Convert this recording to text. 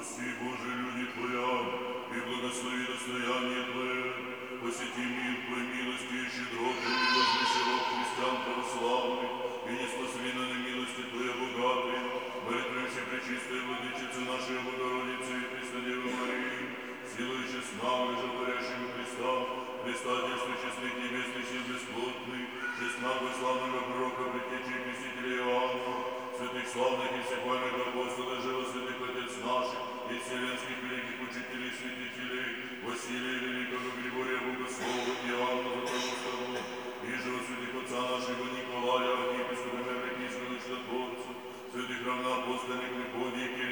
Прости, Боже, люди Твоя, и благослови достояние Твое, посети мир Твой милости и щедроты, и возвыси род христиан православных, и не спасли на немилости Твоя богатые, молитвы Пречистой Владычицы нашей Богородицы и Преснодевы Марии, силующей с нами, животворящего Христа, Христа, действующий свет небесный, сил бесплотный, честного и славного пророка, предтечи и крестителя Иоанна, святых славных и всехвальных апостолов, живо святых отец наших, и вселенских великих учителей и святителей, Василия Великого, Григория Богослова, Иоанна Златоустого, и живо святых отца нашего Николая, архиепископа Мефрикийского чудотворца, святых равноапостольных Мефодия,